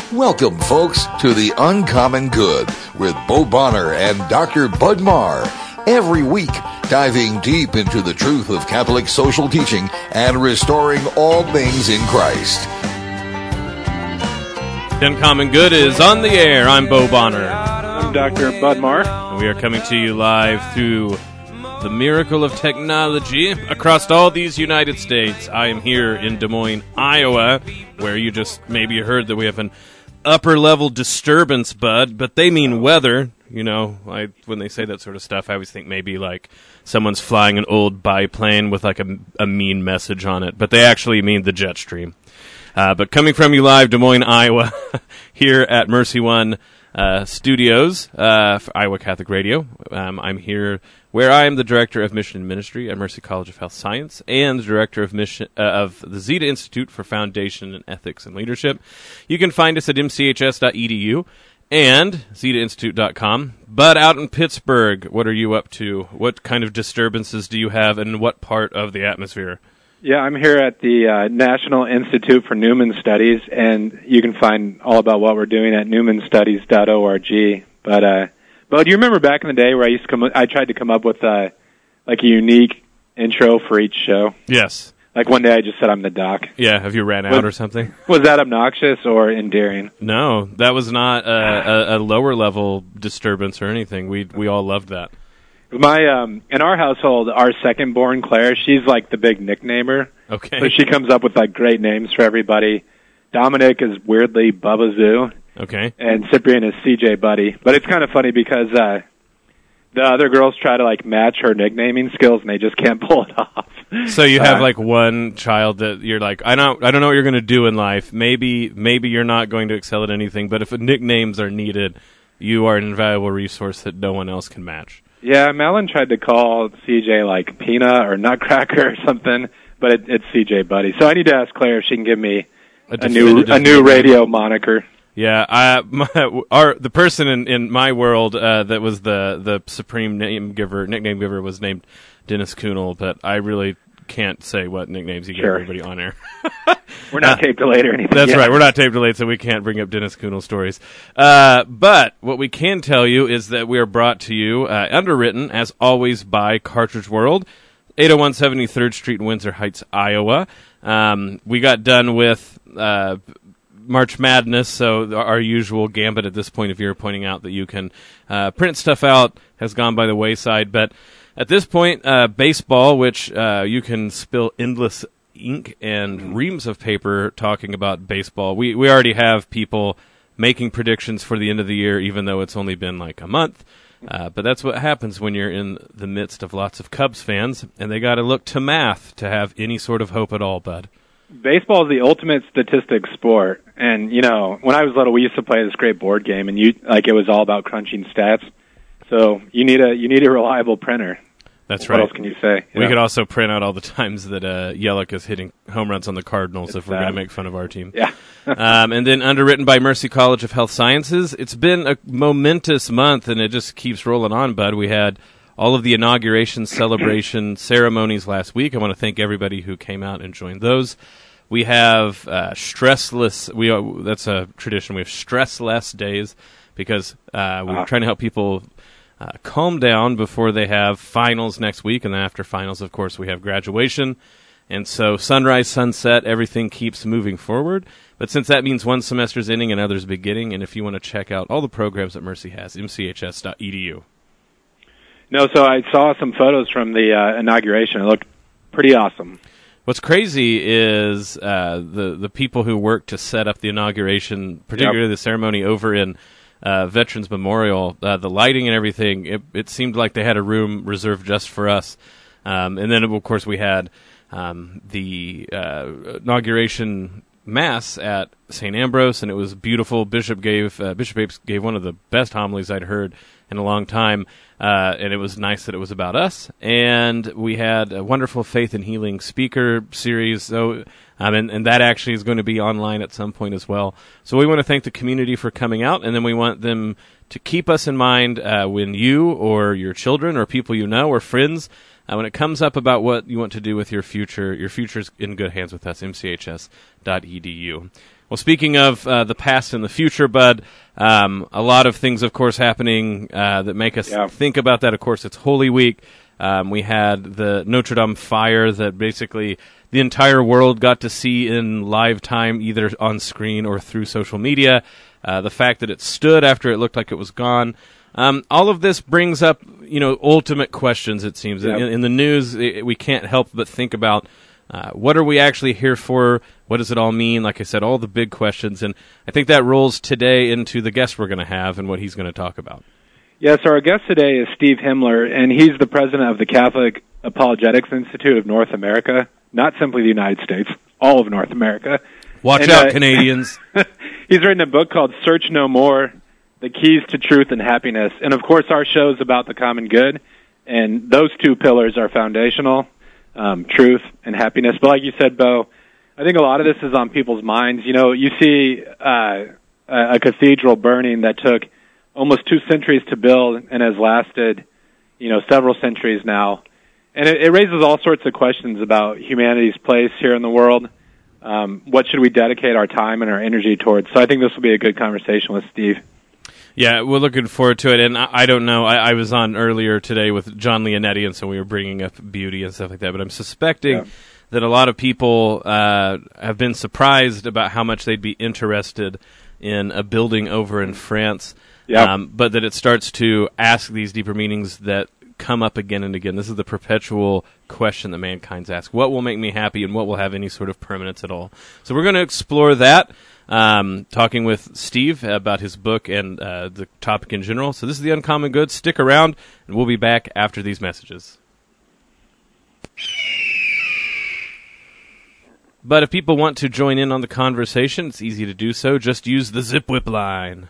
Welcome, folks, to The Uncommon Good with Bo Bonner and Dr. Bud Marr. Every week, diving deep into the truth of Catholic social teaching and restoring all things in Christ. The Uncommon Good is on the air. I'm Bo Bonner. I'm Dr. Bud Marr. And we are coming to you live through the miracle of technology across all these United States. I am here in Des Moines, Iowa, where you just maybe heard that we have an upper-level disturbance, Bud, but they mean weather. You know, when they say that sort of stuff, I always think maybe like someone's flying an old biplane with like a mean message on it, but they actually mean the jet stream. But coming from you live, Des Moines, Iowa, here at Mercy One Studios for Iowa Catholic Radio. I'm here where I am the Director of Mission and Ministry at Mercy College of Health Science and the Director of Mission of the Zeta Institute for Foundation and Ethics and Leadership. You can find us at mchs.edu and zetainstitute.com. But out in Pittsburgh, what are you up to? What kind of disturbances do you have, and what part of the atmosphere? Yeah, I'm here at the National Institute for Newman Studies, and you can find all about what we're doing at newmanstudies.org. But do you remember back in the day where I tried to come up with like a unique intro for each show? Yes. Like one day I just said I'm the doc. Yeah, have you ran out or something? Was that obnoxious or endearing? No, that was not a lower level disturbance or anything. We all loved that. In our household, our second born, Claire, she's like the big nicknamer. Okay. So she comes up with like great names for everybody. Dominic is weirdly Bubba Zoo. Okay. And Cyprian is CJ Buddy. But it's kind of funny because the other girls try to like match her nicknaming skills and they just can't pull it off. So you have like one child that you're like, I don't know what you're going to do in life. Maybe you're not going to excel at anything, but if nicknames are needed, you are an invaluable resource that no one else can match. Yeah, Malin tried to call CJ like Peanut or Nutcracker or something, but it's CJ Buddy. So I need to ask Claire if she can give me a new radio moniker. Yeah, the person in my world that was the supreme nickname giver was named Dennis Kuhnel, but I really can't say what nicknames he gave everybody on air. We're not tape delayed or anything. That's right. We're not tape delayed, so we can't bring up Dennis Kuhnel stories. But what we can tell you is that we are brought to you, underwritten, as always, by Cartridge World, 801 73rd Street in Windsor Heights, Iowa. We got done with March Madness, so our usual gambit at this point of year pointing out that you can print stuff out has gone by the wayside. But at this point, baseball, which you can spill endless ink and reams of paper talking about baseball. We already have people making predictions for the end of the year, even though it's only been like a month. But that's what happens when you're in the midst of lots of Cubs fans, and they got to look to math to have any sort of hope at all, Bud. Baseball is the ultimate statistics sport, and you know, when I was little, we used to play this great board game, and it was all about crunching stats. So you need a reliable printer. That's right. What else can you say? We could also print out all the times that Yelich is hitting home runs on the Cardinals if we're going to make fun of our team. Yeah. And then underwritten by Mercy College of Health Sciences. It's been a momentous month, and it just keeps rolling on, Bud. We had all of the inauguration celebration ceremonies last week. I want to thank everybody who came out and joined those. We have stressless. That's a tradition. We have stressless days because we're trying to help people calm down before they have finals next week, and then after finals, of course, we have graduation. And so sunrise, sunset, everything keeps moving forward. But since that means one semester's ending and others beginning, and if you want to check out all the programs that Mercy has, mchs.edu. No, so I saw some photos from the inauguration. It looked pretty awesome. What's crazy is the people who worked to set up the inauguration, particularly the ceremony over in Veterans Memorial, the lighting and everything, it seemed like they had a room reserved just for us. And then, of course, we had the inauguration mass at St. Ambrose, and it was beautiful. Bishop Apes gave one of the best homilies I'd heard in a long time, and it was nice that it was about us. And we had a wonderful faith and healing speaker series, so and that actually is going to be online at some point as well. So we want to thank the community for coming out, and then we want them to keep us in mind when you or your children or people you know or friends when it comes up about what you want to do with your future's in good hands with us, mchs.edu. Well, speaking of the past and the future, Bud, a lot of things, of course, happening that make us think about that. Of course, it's Holy Week. We had the Notre Dame fire that basically the entire world got to see in live time, either on screen or through social media. The fact that it stood after it looked like it was gone. All of this brings up, ultimate questions, it seems. Yep. In the news, we can't help but think about what are we actually here for? What does it all mean? Like I said, all the big questions. And I think that rolls today into the guest we're going to have and what he's going to talk about. Yes, our guest today is Steve Himmler, and he's the president of the Catholic Apologetics Institute of North America, not simply the United States, all of North America. Watch out, Canadians. He's written a book called Search No More, The Keys to Truth and Happiness. And, of course, our show is about the common good, and those two pillars are foundational, truth and happiness. But like you said, Bo, I think a lot of this is on people's minds. You see a cathedral burning that took almost 2 centuries to build and has lasted, several centuries now. And it raises all sorts of questions about humanity's place here in the world. What should we dedicate our time and our energy towards? So I think this will be a good conversation with Steve. Yeah, we're looking forward to it. And I don't know, I was on earlier today with John Leonetti, and so we were bringing up beauty and stuff like that. But I'm suspecting that a lot of people have been surprised about how much they'd be interested in a building over in France. But that it starts to ask these deeper meanings that come up again and again. This is the perpetual question that mankind's asked. What will make me happy, and what will have any sort of permanence at all? So we're going to explore that, talking with Steve about his book and the topic in general. So this is The Uncommon Good. Stick around, and we'll be back after these messages. But if people want to join in on the conversation, it's easy to do so. Just use the ZipWhip line.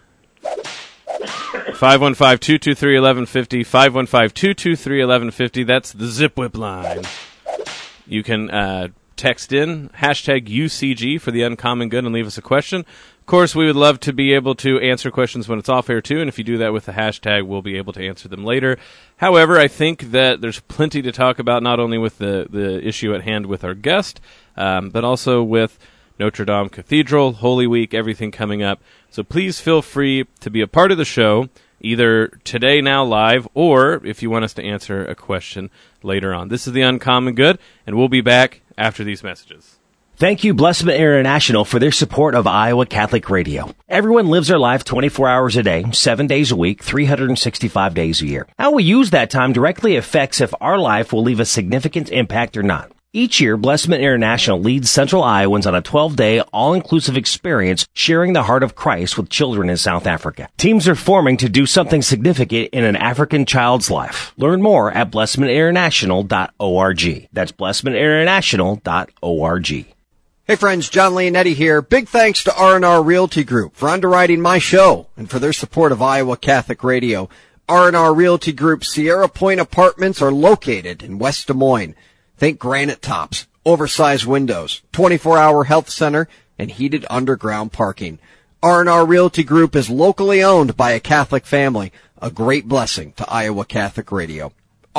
515-223-1150, 515-223-1150. That's the ZipWhip line. You can text in hashtag UCG for The Uncommon Good and leave us a question. Of course, we would love to be able to answer questions when it's off air, too, and if you do that with the hashtag, we'll be able to answer them later. However, I think that there's plenty to talk about, not only with the issue at hand with our guest, but also with Notre Dame Cathedral, Holy Week, everything coming up. So please feel free to be a part of the show, either today, now live, or if you want us to answer a question later on. This is The Uncommon Good, and we'll be back after these messages. Thank you, Blessman International, for their support of Iowa Catholic Radio. Everyone lives their life 24 hours a day, 7 days a week, 365 days a year. How we use that time directly affects if our life will leave a significant impact or not. Each year, Blessman International leads Central Iowans on a 12-day, all-inclusive experience sharing the heart of Christ with children in South Africa. Teams are forming to do something significant in an African child's life. Learn more at blessmaninternational.org. That's blessmaninternational.org. Hey friends, John Leonetti here. Big thanks to R&R Realty Group for underwriting my show and for their support of Iowa Catholic Radio. R&R Realty Group Sierra Point Apartments are located in West Des Moines. Think granite tops, oversized windows, 24-hour health center, and heated underground parking. R&R Realty Group is locally owned by a Catholic family, a great blessing to Iowa Catholic Radio.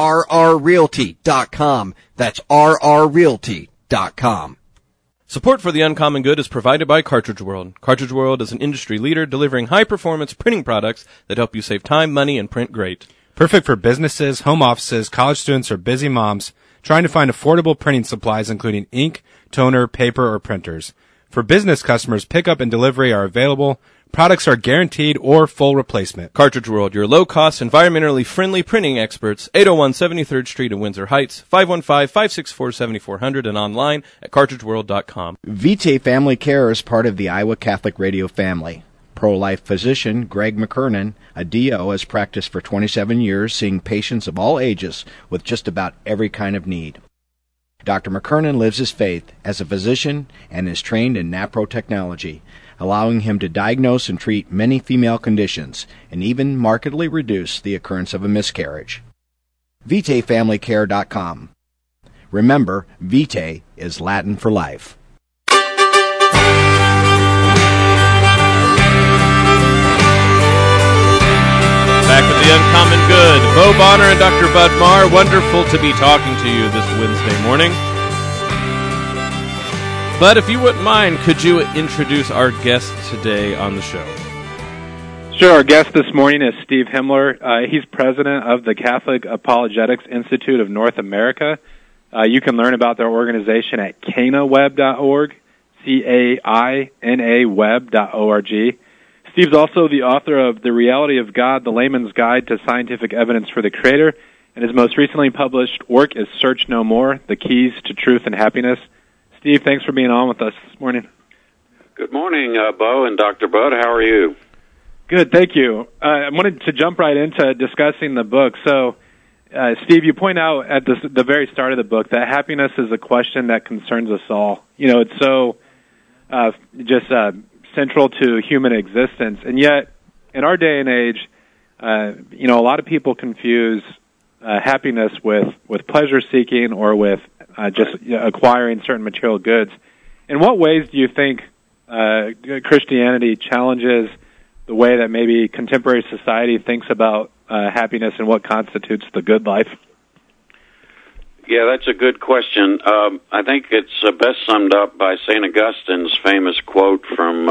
rrrealty.com. That's rrrealty.com. Support for The Uncommon Good is provided by Cartridge World. Cartridge World is an industry leader delivering high-performance printing products that help you save time, money, and print great. Perfect for businesses, home offices, college students, or busy moms trying to find affordable printing supplies including ink, toner, paper, or printers. For business customers, pickup and delivery are available. Products are guaranteed or full replacement. Cartridge World, your low-cost, environmentally friendly printing experts, 801 73rd Street in Windsor Heights, 515-564-7400, and online at cartridgeworld.com. Vitae Family Care is part of the Iowa Catholic Radio family. Pro-life physician Greg McKernan, a DO, has practiced for 27 years, seeing patients of all ages with just about every kind of need. Dr. McKernan lives his faith as a physician and is trained in naprotechnology, allowing him to diagnose and treat many female conditions and even markedly reduce the occurrence of a miscarriage. VitaeFamilyCare.com. Remember, Vitae is Latin for life. back with The Uncommon Good. Bo Bonner and Dr. Bud Marr, wonderful to be talking to you this Wednesday morning. Bud, if you wouldn't mind, could you introduce our guest today on the show? Sure. Our guest this morning is Steve Himmler. He's president of the Catholic Apologetics Institute of North America. You can learn about their organization at cainaweb.org, CAINA web.org. Steve's also the author of The Reality of God, The Layman's Guide to Scientific Evidence for the Creator, and his most recently published work is Search No More, The Keys to Truth and Happiness. Steve, thanks for being on with us this morning. Good morning, Bo and Dr. Bud. How are you? Good, thank you. I wanted to jump right into discussing the book. So, Steve, you point out at the very start of the book that happiness is a question that concerns us all. You know, it's so central to human existence, and yet in our day and age, a lot of people confuse happiness with pleasure seeking or with acquiring certain material goods. In what ways do you think Christianity challenges the way that maybe contemporary society thinks about happiness and what constitutes the good life? Yeah, that's a good question. I think it's best summed up by St. Augustine's famous quote from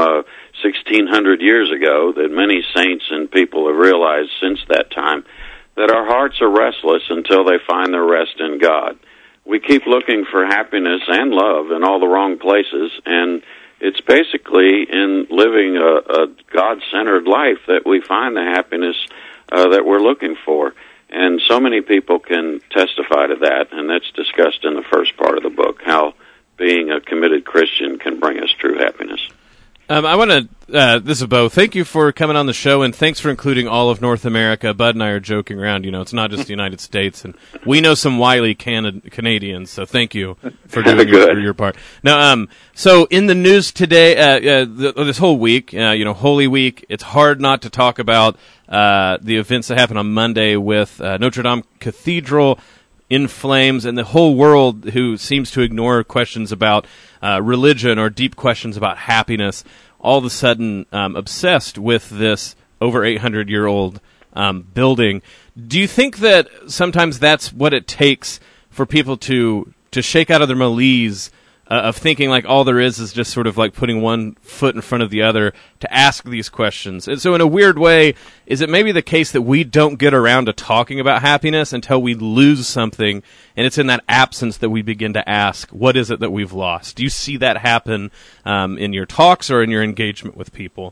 1600 years ago that many saints and people have realized since that time, that our hearts are restless until they find their rest in God. We keep looking for happiness and love in all the wrong places, and it's basically in living a God-centered life that we find the happiness that we're looking for. And so many people can testify to that, and that's discussed in the first part of the book, how being a committed Christian can bring us true happiness. I want to, this is Bo, thank you for coming on the show, and thanks for including all of North America. Bud and I are joking around, it's not just the United States, and we know some wily Canadians, so thank you for doing your part. Now, so in the news today, this whole week, Holy Week, it's hard not to talk about the events that happened on Monday with Notre Dame Cathedral in flames, and the whole world who seems to ignore questions about religion or deep questions about happiness, all of a sudden obsessed with this over 800-year-old building. Do you think that sometimes that's what it takes for people to shake out of their malaise of thinking like all there is just sort of like putting one foot in front of the other to ask these questions? And so in a weird way, is it maybe the case that we don't get around to talking about happiness until we lose something, and it's in that absence that we begin to ask, what is it that we've lost? Do you see that happen in your talks or in your engagement with people?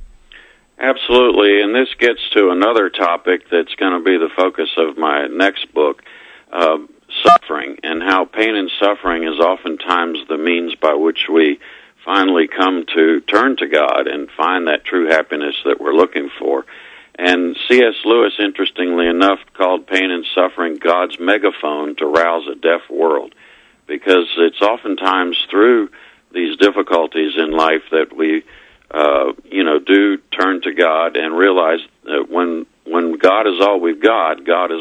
Absolutely, and this gets to another topic that's going to be the focus of my next book, suffering, and how pain and suffering is oftentimes the means by which we finally come to turn to God and find that true happiness that we're looking for. And C.S. Lewis, interestingly enough, called pain and suffering God's megaphone to rouse a deaf world, because it's oftentimes through these difficulties in life that we do turn to God and realize that when God is all we've got,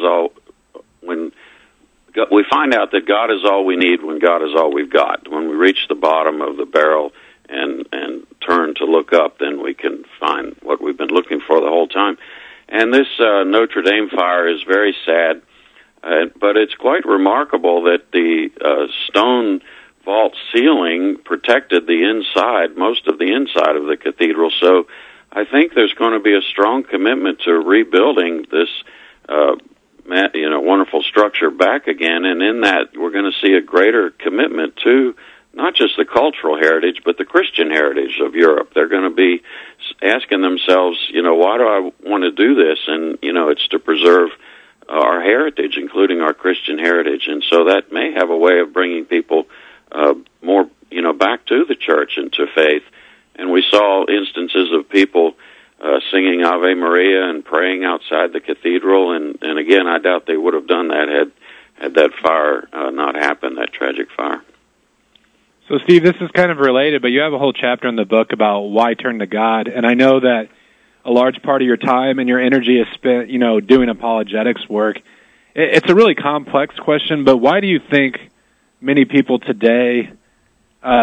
we find out that God is all we need when God is all we've got. When we reach the bottom of the barrel and turn to look up, then we can find what we've been looking for the whole time. And this Notre Dame fire is very sad, but it's quite remarkable that the stone vault ceiling protected the inside, most of the inside of the cathedral. So I think there's going to be a strong commitment to rebuilding this wonderful structure back again, and in that we're going to see a greater commitment to not just the cultural heritage, but the Christian heritage of Europe. They're going to be asking themselves, why do I want to do this? And, it's to preserve our heritage, including our Christian heritage. And so that may have a way of bringing people more, back to the church and to faith. And we saw instances of people singing Ave Maria and praying outside the cathedral, and again, I doubt they would have done that had that fire not happened, that tragic fire. So, Steve, this is kind of related, but you have a whole chapter in the book about why turn to God, and I know that a large part of your time and your energy is spent, doing apologetics work. It's a really complex question, but why do you think many people today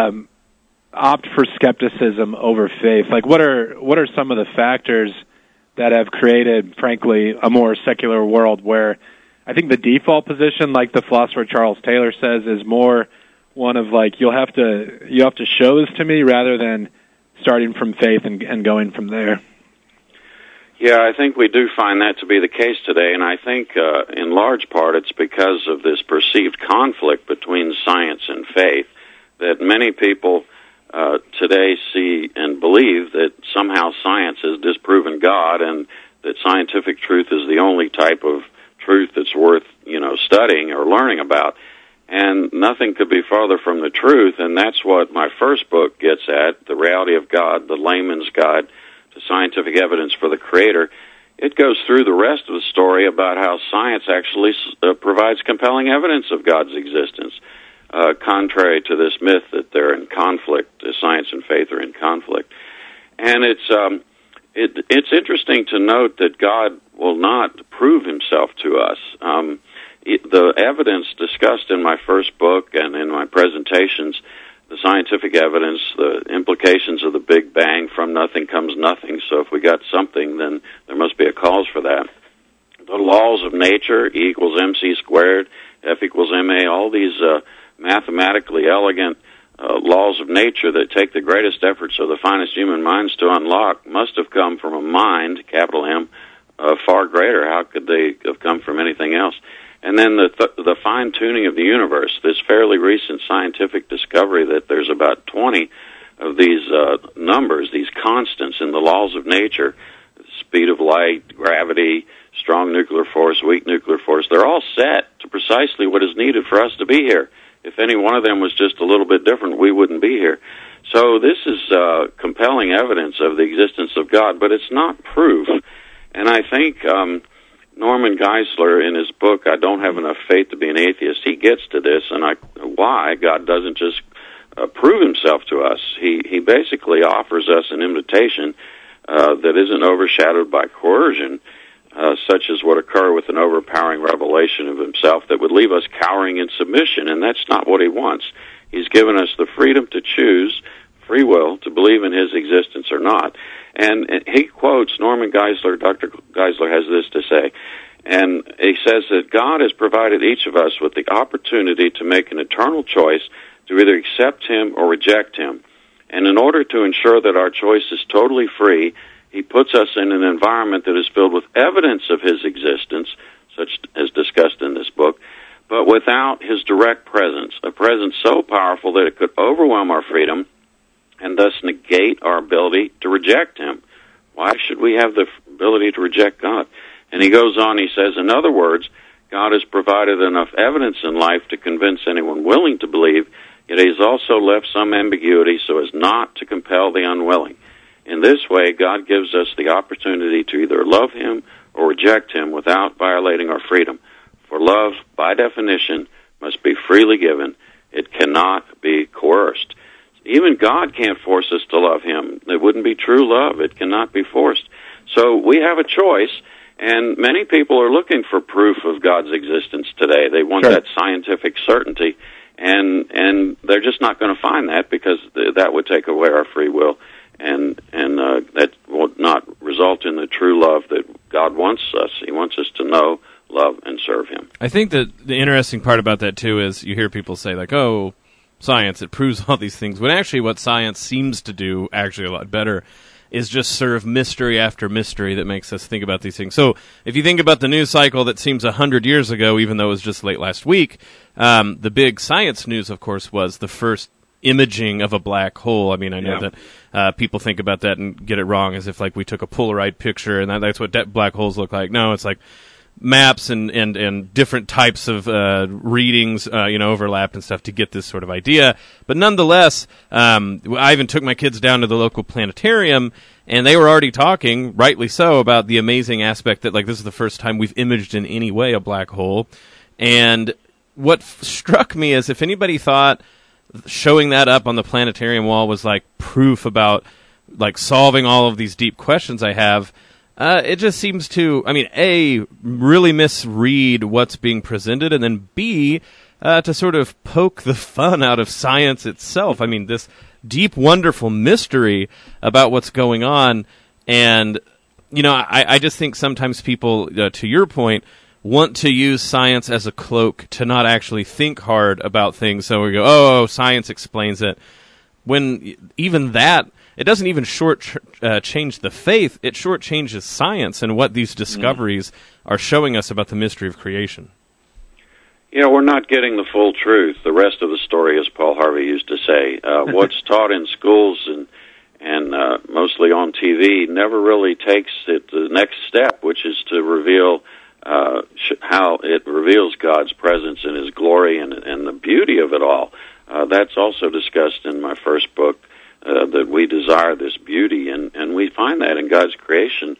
opt for skepticism over faith? Like, what are some of the factors that have created, frankly, a more secular world where I think the default position, like the philosopher Charles Taylor says, is more one of like you have to show this to me rather than starting from faith and going from there. Yeah, I think we do find that to be the case today, and I think in large part it's because of this perceived conflict between science and faith that many people today see and believe that somehow science has disproven God and that scientific truth is the only type of truth that's worth, studying or learning about. And nothing could be farther from the truth, and that's what my first book gets at, The Reality of God, the Layman's Guide to Scientific Evidence for the Creator. It goes through the rest of the story about how science actually provides compelling evidence of God's existence, contrary to this myth that they're in conflict, science and faith are in conflict. And it's interesting to note that God will not prove himself to us. The evidence discussed in my first book and in my presentations, the scientific evidence, the implications of the Big Bang, from nothing comes nothing. So if we got something, then there must be a cause for that. The laws of nature, E equals MC squared, F equals MA, all these mathematically elegant laws of nature that take the greatest efforts of the finest human minds to unlock must have come from a mind, capital M, far greater. How could they have come from anything else? And then the fine-tuning of the universe, this fairly recent scientific discovery that there's about 20 of these numbers, these constants in the laws of nature, speed of light, gravity, strong nuclear force, weak nuclear force, they're all set to precisely what is needed for us to be here. If any one of them was just a little bit different, we wouldn't be here. So this is compelling evidence of the existence of God, but it's not proof. And I think Norman Geisler, in his book, I Don't Have Enough Faith to Be an Atheist, he gets to this, and why God doesn't just prove himself to us. He basically offers us an invitation that isn't overshadowed by coercion, such as would occur with an overpowering revelation of himself that would leave us cowering in submission, and that's not what he wants. He's given us the freedom to choose, free will, to believe in his existence or not. And he quotes Norman Geisler, Dr. Geisler has this to say, and he says that God has provided each of us with the opportunity to make an eternal choice to either accept him or reject him. And in order to ensure that our choice is totally free, he puts us in an environment that is filled with evidence of his existence, such as discussed in this book, but without his direct presence, a presence so powerful that it could overwhelm our freedom and thus negate our ability to reject him. Why should we have the ability to reject God? And he goes on, he says, in other words, God has provided enough evidence in life to convince anyone willing to believe, yet he has also left some ambiguity so as not to compel the unwilling. In this way, God gives us the opportunity to either love him or reject him without violating our freedom. For love, by definition, must be freely given. It cannot be coerced. Even God can't force us to love him. It wouldn't be true love. It cannot be forced. So we have a choice, and many people are looking for proof of God's existence today. They want that scientific certainty, and they're just not going to find that because that would take away our free will, and that will not result in the true love that God wants us. He wants us to know, love, and serve him. I think that the interesting part about that, too, is you hear people say, like, oh, science, it proves all these things. When actually what science seems to do, actually a lot better, is just serve mystery after mystery that makes us think about these things. So if you think about the news cycle that seems 100 years ago, even though it was just late last week, the big science news, of course, was the first imaging of a black hole. I mean, I know that people think about that and get it wrong, as if like we took a Polaroid picture and that's what black holes look like. No, it's like maps and different types of readings, overlap and stuff to get this sort of idea. But nonetheless, I even took my kids down to the local planetarium, and they were already talking, rightly so, about the amazing aspect that, like, this is the first time we've imaged in any way a black hole. And what struck me is if anybody thought showing that up on the planetarium wall was, like, proof about, like, solving all of these deep questions I have, it just seems to, I mean, A, really misread what's being presented, and then B, to sort of poke the fun out of science itself. I mean, this deep, wonderful mystery about what's going on, and I just think sometimes people, to your point, want to use science as a cloak to not actually think hard about things. So we go, oh, science explains it. When even that, it doesn't even change the faith. It shortchanges science and what these discoveries are showing us about the mystery of creation. We're not getting the full truth. The rest of the story, as Paul Harvey used to say, what's taught in schools and mostly on TV never really takes it to the next step, which is to reveal how it reveals God's presence and His glory and the beauty of it all. That's also discussed in my first book, that we desire this beauty, and we find that in God's creation.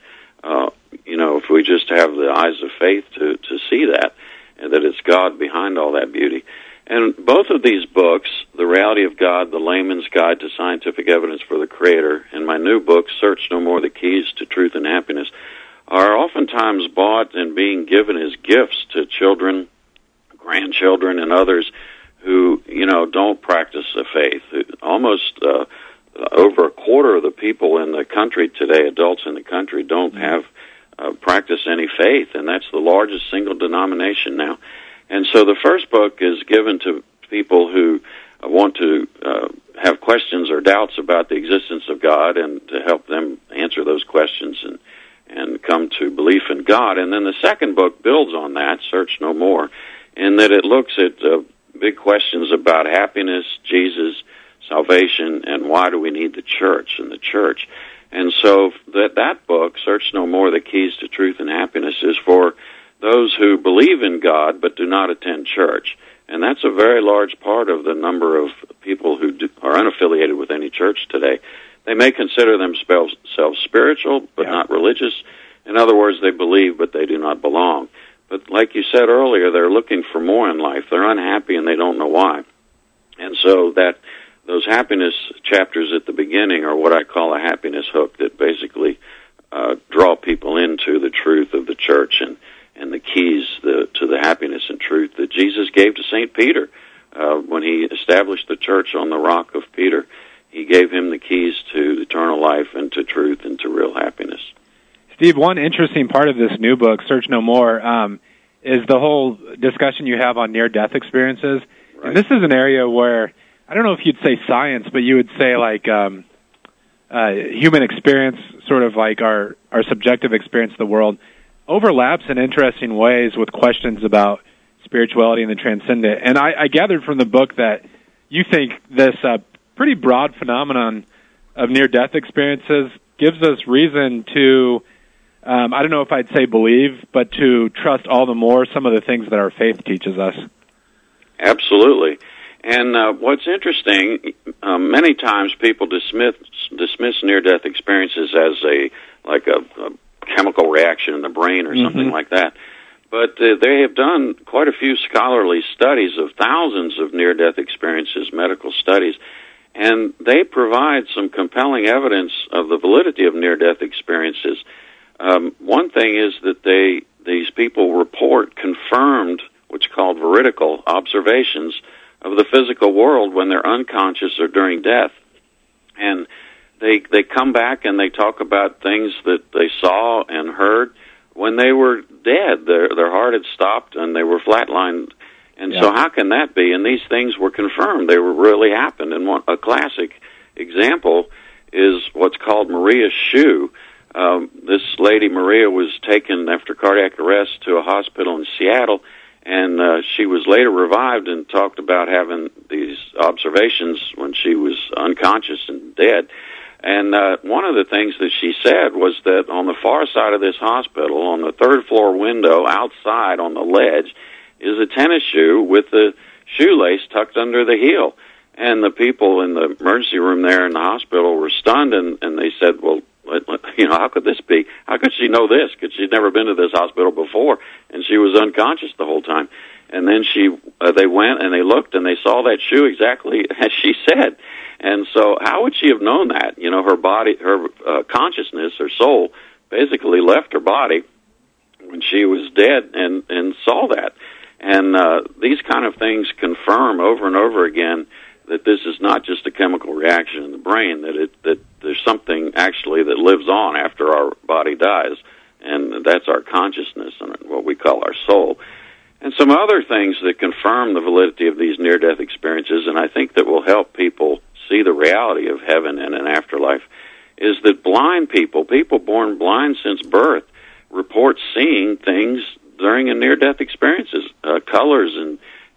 If we just have the eyes of faith to see that, and that it's God behind all that beauty. And both of these books, The Reality of God, The Layman's Guide to Scientific Evidence for the Creator, and my new book, Search No More, The Keys to Truth and Happiness, are oftentimes bought and being given as gifts to children, grandchildren, and others who, don't practice the faith. Almost over a quarter of the people in the country today, adults in the country, don't have practice any faith, and that's the largest single denomination now. And so the first book is given to people who want to have questions or doubts about the existence of God, and to help them answer those questions and come to belief in God. And then the second book builds on that, Search No More, in that it looks at big questions about happiness, Jesus, salvation, and why do we need the church and the church. And so that book, Search No More, The Keys to Truth and Happiness, is for those who believe in God but do not attend church. And that's a very large part of the number of people who are unaffiliated with any church today. They may consider themselves spiritual but not religious. In other words, they believe but they do not belong. But like you said earlier, they're looking for more in life. They're unhappy and they don't know why. And so those happiness chapters at the beginning are what I call a happiness hook, that basically draw people into the truth of the church and the keys to the happiness and truth that Jesus gave to St. Peter. When he established the church on the rock of Peter, he gave him the keys to eternal life and to truth and to real happiness. Steve, one interesting part of this new book, Search No More, is the whole discussion you have on near-death experiences. Right. And this is an area where, I don't know if you'd say science, but you would say like human experience, sort of like our subjective experience of the world, overlaps in interesting ways with questions about spirituality and the transcendent. And I gathered from the book that you think this pretty broad phenomenon of near-death experiences gives us reason to, I don't know if I'd say believe, but to trust all the more some of the things that our faith teaches us. Absolutely. And what's interesting, many times people dismiss near-death experiences as a chemical reaction in the brain or something like that. But they have done quite a few scholarly studies of thousands of near-death experiences, medical studies, and they provide some compelling evidence of the validity of near-death experiences. One thing is that these people report confirmed, what's called veridical observations of the physical world when they're unconscious or during death. And they come back and they talk about things that they saw and heard when they were dead. Their heart had stopped and they were flatlined. And so how can that be? And these things were confirmed. They were really happened. And a classic example is what's called Maria's shoe. This lady, Maria, was taken after cardiac arrest to a hospital in Seattle, and she was later revived and talked about having these observations when she was unconscious and dead. And one of the things that she said was that on the far side of this hospital, on the third floor window outside on the ledge, is a tennis shoe with the shoelace tucked under the heel. And the people in the emergency room there in the hospital were stunned, and they said, well, how could this be? How could she know this? Because she'd never been to this hospital before, and she was unconscious the whole time. And then they went and they looked and they saw that shoe exactly as she said. And so how would she have known that? Her body, her consciousness, her soul basically left her body when she was dead and saw that. And these kind of things confirm over and over again that this is not just a chemical reaction in the brain, that there's something actually that lives on after our body body dies, and that's our consciousness and what we call our soul. And some other things that confirm the validity of these near-death experiences, and I think that will help people see the reality of heaven and an afterlife, is that blind people born blind since birth, report seeing things during a near-death experiences, colors, and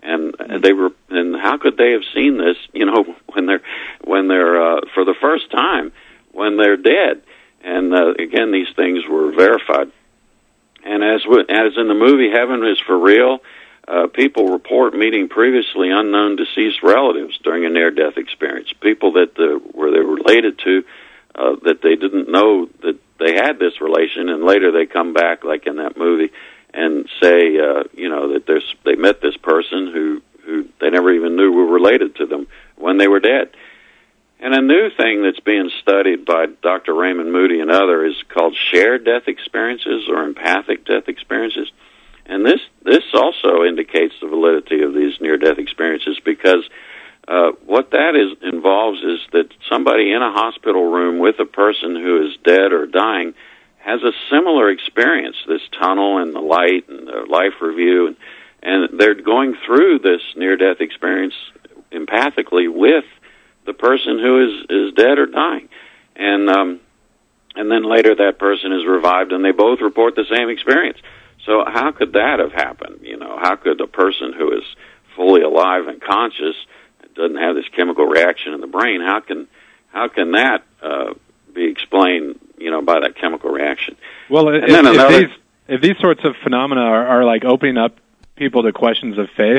how could they have seen this? When they're for the first time when they're dead. And again, these things were verified. And as in the movie Heaven is for Real, people report meeting previously unknown deceased relatives during a near-death experience. People that were they related to, that they didn't know that they had this relation, and later they come back, like in that movie, and say, that they met this person who they never even knew were related to them when they were dead. And a new thing that's being studied by Dr. Raymond Moody and others is called shared death experiences or empathic death experiences. And this also indicates the validity of these near-death experiences, because what that involves is that somebody in a hospital room with a person who is dead or dying has a similar experience, this tunnel and the light and the life review, and they're going through this near-death experience empathically with the person who is dead or dying. And then later that person is revived, and they both report the same experience. So how could that have happened? How could a person who is fully alive and conscious, doesn't have this chemical reaction in the brain, how can that be explained, by that chemical reaction? Well, if these sorts of phenomena are like opening up people to questions of faith,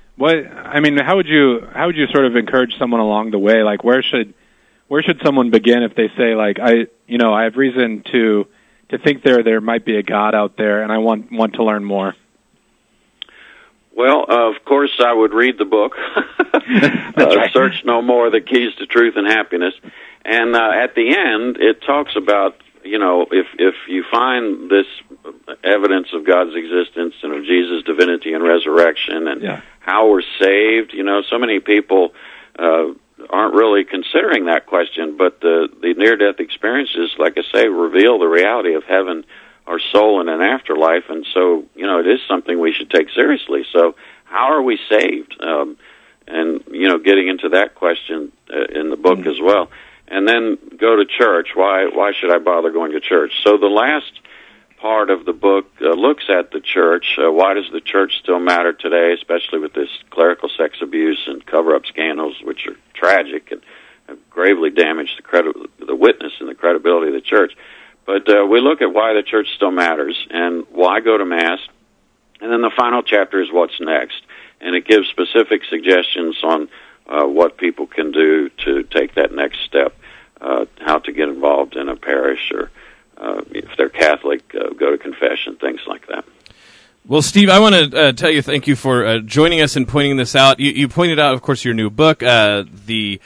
how would you sort of encourage someone along the way? Like, where should someone begin if they say, like, I have reason to think there might be a God out there, and I want to learn more? Well, of course, I would read the book, right. Search No More, The Keys to Truth and Happiness. And at the end, it talks about, if you find this evidence of God's existence and of Jesus' divinity and resurrection and how we're saved, so many people aren't really considering that question, but the near-death experiences, like I say, reveal the reality of heaven, our soul, and an afterlife, and so, it is something we should take seriously. So how are we saved? And, getting into that question in the book as well. And then go to church. Why should I bother going to church? So the last part of the book looks at the church. Why does the church still matter today, especially with this clerical sex abuse and cover-up scandals, which are tragic and have gravely damaged the witness and the credibility of the church. But we look at why the church still matters and why go to Mass. And then the final chapter is what's next. And it gives specific suggestions on what people can do to take that next step, how to get involved in a parish, or if they're Catholic, go to confession, things like that. Well, Steve, I want to tell you thank you for joining us and pointing this out. You pointed out, of course, your new book, Search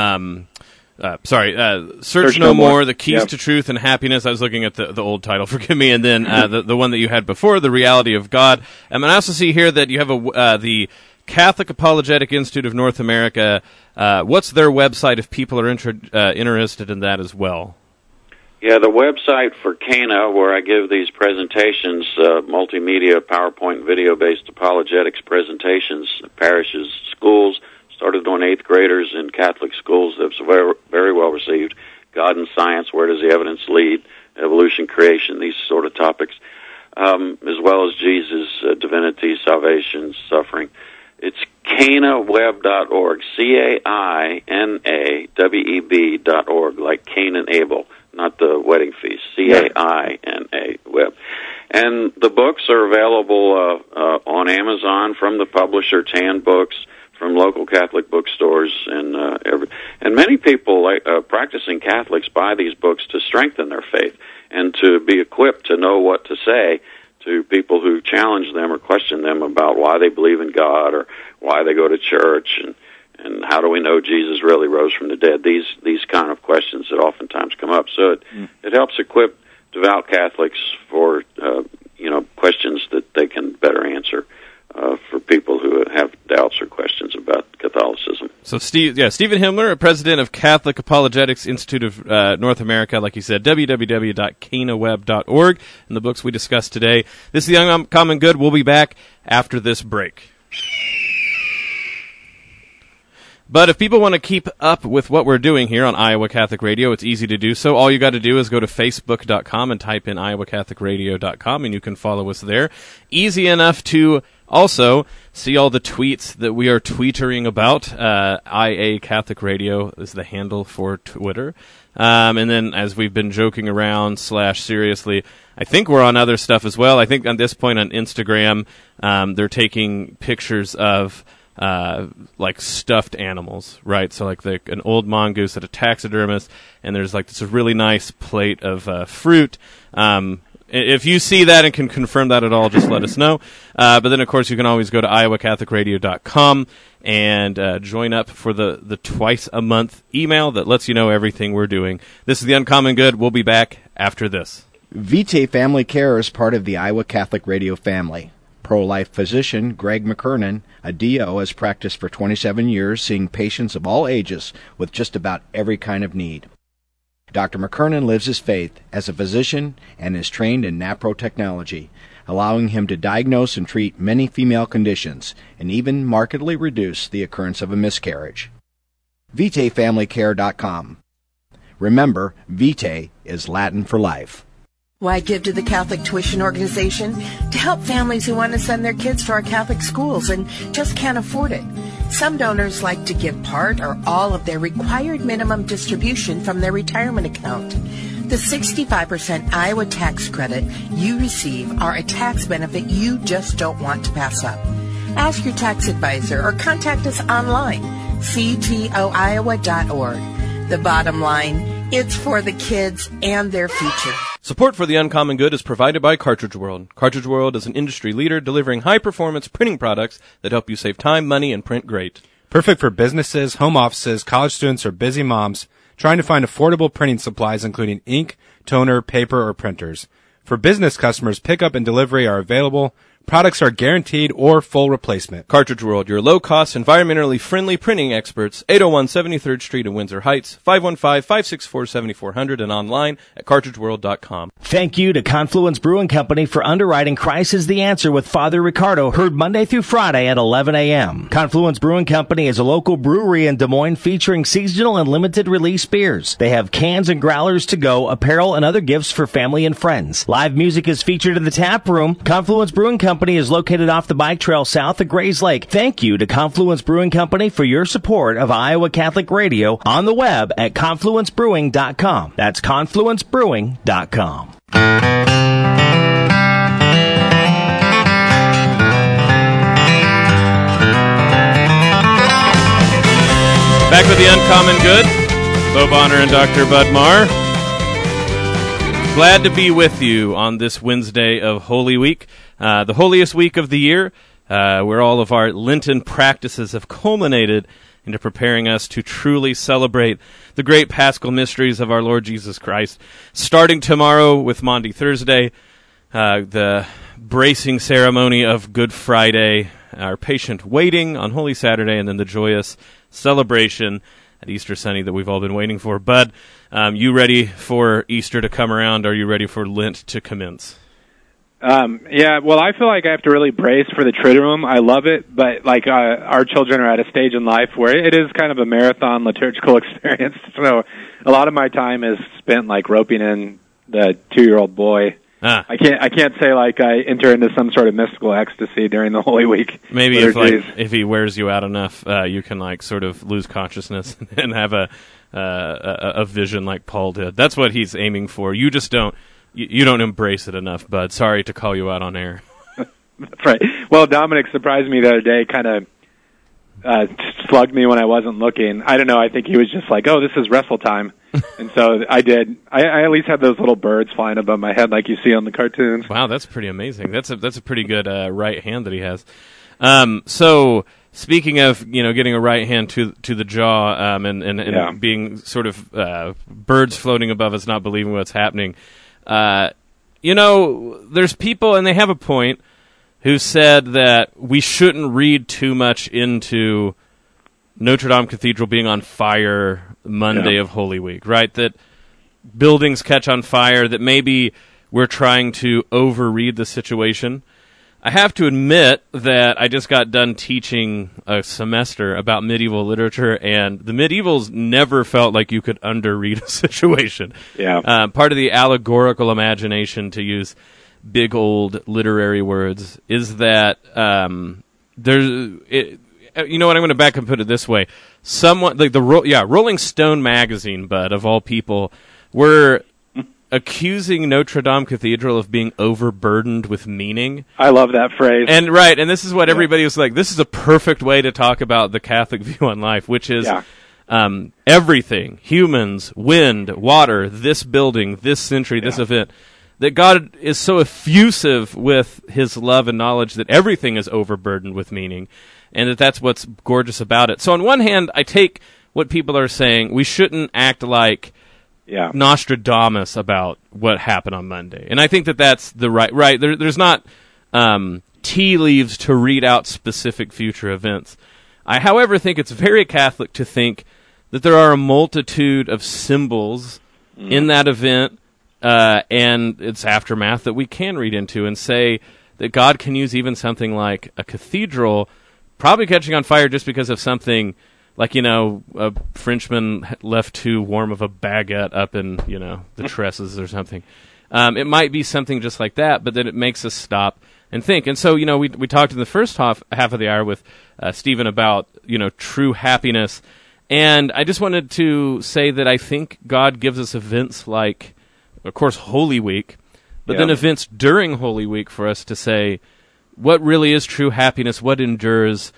No More, The Keys to Truth and Happiness. I was looking at the old title, forgive me, and then the one that you had before, The Reality of God. And I also see here that you have the Catholic Apologetic Institute of North America. What's their website if people are interested in that as well? Yeah, the website for Cana, where I give these presentations, multimedia, PowerPoint, video-based apologetics presentations, parishes, schools, started on 8th graders in Catholic schools. That's very, very well received. God and science, where does the evidence lead? Evolution, creation, these sort of topics, as well as Jesus, divinity, salvation, suffering. It's canaweb.org, CAINAWEB.org, like Cain and Abel, not the wedding feast, CAINA web. And the books are available on Amazon from the publisher Tan Books, from local Catholic bookstores, and many people, practicing Catholics, buy these books to strengthen their faith and to be equipped to know what to say to people who challenge them or question them about why they believe in God or why they go to church and how do we know Jesus really rose from the dead. These kind of questions that oftentimes come up. So it helps equip devout Catholics for questions that they can better answer for people who have doubts or questions about Catholicism. So Stephen Himmler, president of Catholic Apologetics Institute of North America, like you said, www.canaweb.org, and the books we discussed today. This is The Uncommon Good. We'll be back after this break. But if people want to keep up with what we're doing here on Iowa Catholic Radio, it's easy to do so. All you got to do is go to facebook.com and type in iowacatholicradio.com, and you can follow us there. Easy enough to also see all the tweets that we are tweetering about. IA Catholic Radio is the handle for Twitter. And then as we've been joking around / seriously, I think we're on other stuff as well. I think at this point on Instagram, they're taking pictures of like stuffed animals, right? So like an old mongoose at a taxidermist, and there's like this really nice plate of fruit. If you see that and can confirm that at all, just let us know. But then, of course, you can always go to iowacatholicradio.com and join up for the twice-a-month email that lets you know everything we're doing. This is The Uncommon Good. We'll be back after this. Vitae Family Care is part of the Iowa Catholic Radio family. Pro-life physician Greg McKernan, a DO, has practiced for 27 years, seeing patients of all ages with just about every kind of need. Dr. McKernan lives his faith as a physician and is trained in NAPRO technology, allowing him to diagnose and treat many female conditions and even markedly reduce the occurrence of a miscarriage. VitaeFamilyCare.com. Remember, Vitae is Latin for life. Why give to the Catholic Tuition Organization? To help families who want to send their kids to our Catholic schools and just can't afford it. Some donors like to give part or all of their required minimum distribution from their retirement account. The 65% Iowa tax credit you receive are a tax benefit you just don't want to pass up. Ask your tax advisor or contact us online, ctoiowa.org. The bottom line, it's for the kids and their future. Support for The Uncommon Good is provided by Cartridge World. Cartridge World is an industry leader delivering high-performance printing products that help you save time, money, and print great. Perfect for businesses, home offices, college students, or busy moms trying to find affordable printing supplies including ink, toner, paper, or printers. For business customers, pickup and delivery are available. Products are guaranteed or full replacement. Cartridge World, your low-cost, environmentally friendly printing experts, 801 73rd Street in Windsor Heights, 515-564-7400, and online at cartridgeworld.com. Thank you to Confluence Brewing Company for underwriting Christ is the Answer with Father Ricardo, heard Monday through Friday at 11 a.m. Confluence Brewing Company is a local brewery in Des Moines featuring seasonal and limited release beers. They have cans and growlers to go, apparel, and other gifts for family and friends. Live music is featured in the tap room. Confluence Brewing Company is located off the bike trail south of Grays Lake. Thank you to Confluence Brewing Company for your support of Iowa Catholic Radio on the web at confluencebrewing.com. That's confluencebrewing.com. Back with The Uncommon Good, Bo Bonner and Dr. Bud Marr. Glad to be with you on this Wednesday of Holy Week, the holiest week of the year, where all of our Lenten practices have culminated into preparing us to truly celebrate the great Paschal mysteries of our Lord Jesus Christ. Starting tomorrow with Maundy Thursday, the bracing ceremony of Good Friday, our patient waiting on Holy Saturday, and then the joyous celebration at Easter Sunday that we've all been waiting for. Bud, you ready for Easter to come around? Are you ready for Lent to commence? Yeah, well, I feel like I have to really brace for the Triduum. I love it, but like our children are at a stage in life where it is kind of a marathon liturgical experience. So a lot of my time is spent like roping in the 2-year-old boy. I can't say like I enter into some sort of mystical ecstasy during the Holy Week. Maybe if he wears you out enough, you can like sort of lose consciousness and have a vision like Paul did. That's what he's aiming for. You just don't. You don't embrace it enough, Bud. Sorry to call you out on air. That's right. Well, Dominic surprised me the other day, kind of slugged me when I wasn't looking. I don't know. I think he was just like, oh, this is wrestle time. And so I did. I at least had those little birds flying above my head like you see on the cartoons. Wow, that's pretty amazing. That's a pretty good right hand that he has. So speaking of, getting a right hand to the jaw and being sort of birds floating above us, not believing what's happening, there's people, and they have a point, who said that we shouldn't read too much into Notre Dame Cathedral being on fire Monday of Holy Week, right? That buildings catch on fire, that maybe we're trying to overread the situation. I have to admit that I just got done teaching a semester about medieval literature, and the medievals never felt like you could underread a situation. Yeah. Part of the allegorical imagination, to use big old literary words, is that you know what? I'm going to back and put it this way: someone like Rolling Stone magazine, Bud, of all people, were accusing Notre Dame Cathedral of being overburdened with meaning. I love that phrase. And and this is what everybody was like, this is a perfect way to talk about the Catholic view on life, which is everything, humans, wind, water, this building, this century, this event, that God is so effusive with his love and knowledge that everything is overburdened with meaning, and that's what's gorgeous about it. So on one hand, I take what people are saying, we shouldn't act like Nostradamus about what happened on Monday. And I think that that's the right. There's not tea leaves to read out specific future events. I, however, think it's very Catholic to think that there are a multitude of symbols in that event and its aftermath that we can read into and say that God can use even something like a cathedral probably catching on fire just because of something like, a Frenchman left too warm of a baguette up in, the tresses or something. It might be something just like that, but then it makes us stop and think. And so, we talked in the first half of the hour with Stephen about, true happiness. And I just wanted to say that I think God gives us events like, of course, Holy Week, but then events during Holy Week for us to say, what really is true happiness, what endures.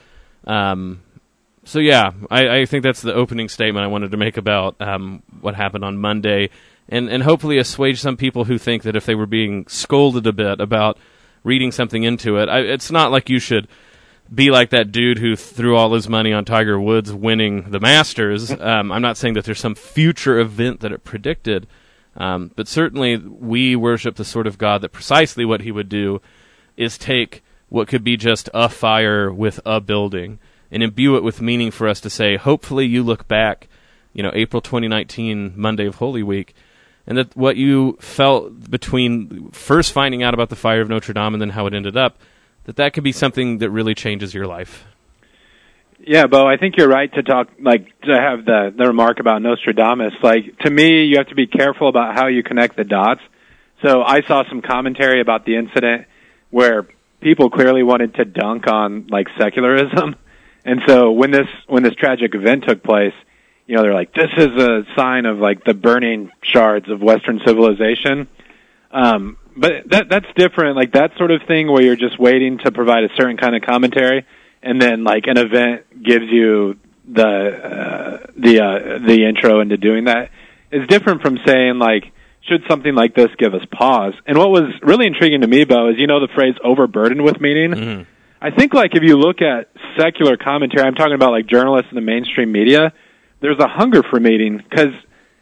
So I think that's the opening statement I wanted to make about what happened on Monday, and hopefully assuage some people who think that if they were being scolded a bit about reading something into it, it's not like you should be like that dude who threw all his money on Tiger Woods winning the Masters. I'm not saying that there's some future event that it predicted, but certainly we worship the sort of God that precisely what he would do is take what could be just a fire with a building and imbue it with meaning for us to say, hopefully you look back, April 2019, Monday of Holy Week, and that what you felt between first finding out about the fire of Notre Dame and then how it ended up, that could be something that really changes your life. Yeah, Bo, I think you're right to talk, to have the remark about Nostradamus. To me, you have to be careful about how you connect the dots. So I saw some commentary about the incident where people clearly wanted to dunk on, secularism. And so when this tragic event took place, they're like, this is a sign of the burning shards of Western civilization. But that's different, that sort of thing where you're just waiting to provide a certain kind of commentary, and then an event gives you the intro into doing that is different from saying should something like this give us pause? And what was really intriguing to me, Bo, is the phrase overburdened with meaning. Mm-hmm. I think if you look at secular commentary, I'm talking about journalists in the mainstream media, there's a hunger for meaning because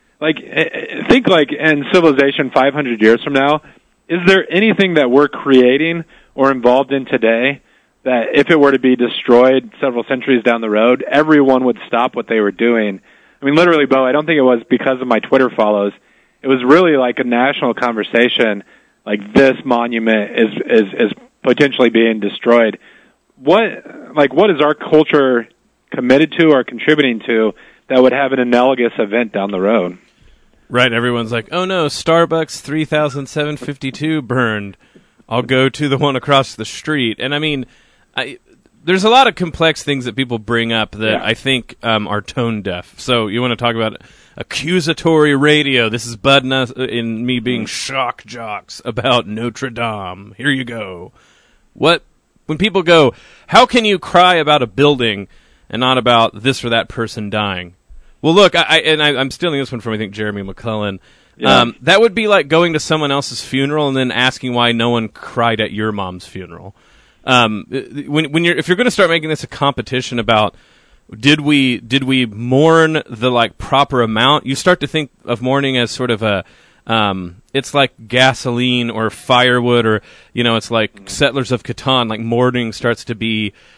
think in civilization 500 years from now, is there anything that we're creating or involved in today that if it were to be destroyed several centuries down the road, everyone would stop what they were doing? I mean, literally, Bo, I don't think it was because of my Twitter follows. It was really a national conversation, this monument is potentially being destroyed. What is our culture committed to or contributing to that would have an analogous event down the road? Right, everyone's like, oh no, Starbucks 3752 burned. I'll go to the one across the street. And I mean, there's a lot of complex things that people bring up that I think are tone deaf. So you want to talk about accusatory radio. This is Bud and me being shock jocks about Notre Dame. Here you go. When people go, how can you cry about a building and not about this or that person dying? Well, look, I'm stealing this one from, I think, Jeremy McClellan. Yeah. That would be like going to someone else's funeral and then asking why no one cried at your mom's funeral. If you're going to start making this a competition about did we mourn the proper amount, you start to think of mourning as sort of a it's like gasoline or firewood, or it's like Settlers of Catan. Mourning starts to be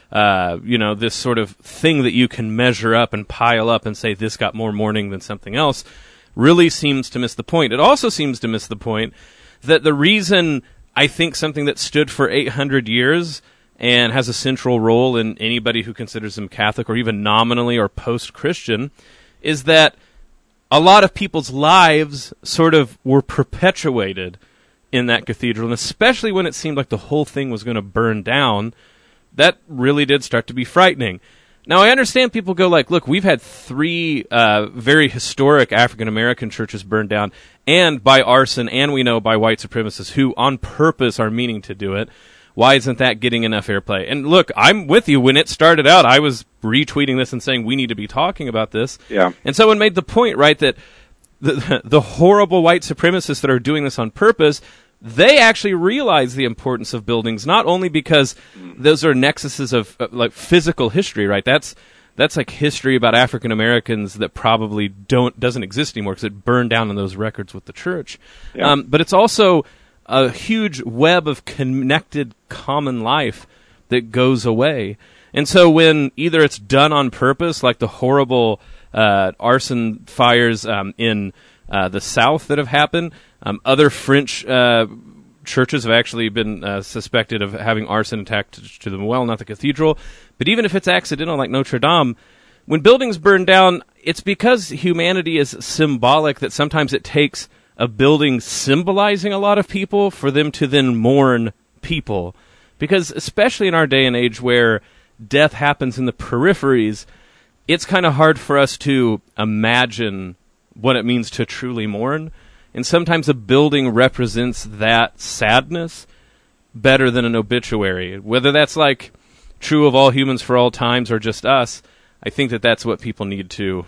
this sort of thing that you can measure up and pile up and say this got more mourning than something else, really seems to miss the point. It also seems to miss the point that the reason I think something that stood for 800 years and has a central role in anybody who considers them Catholic or even nominally or post-Christian is that a lot of people's lives sort of were perpetuated in that cathedral, and especially when it seemed like the whole thing was going to burn down, that really did start to be frightening. Now, I understand people go like, look, we've had 3 very historic African-American churches burned down, and by arson, and we know by white supremacists who on purpose are meaning to do it. Why isn't that getting enough airplay? And look, I'm with you. When it started out, I was retweeting this and saying we need to be talking about this. Yeah. And someone made the point, right, that the horrible white supremacists that are doing this on purpose, they actually realize the importance of buildings, not only because those are nexuses of like physical history, right? That's like history about African Americans that probably doesn't exist anymore because it burned down in those records with the church. Yeah. But it's also a huge web of connected common life that goes away. And so when either it's done on purpose, like the horrible arson fires in the South that have happened, other French churches have actually been suspected of having arson attacked to them, well, not the cathedral. But even if it's accidental, like Notre Dame, when buildings burn down, it's because humanity is symbolic that sometimes it takes a building symbolizing a lot of people for them to then mourn people. Because especially in our day and age where death happens in the peripheries, it's kind of hard for us to imagine what it means to truly mourn. And sometimes a building represents that sadness better than an obituary. Whether that's like true of all humans for all times or just us, I think that's what people need to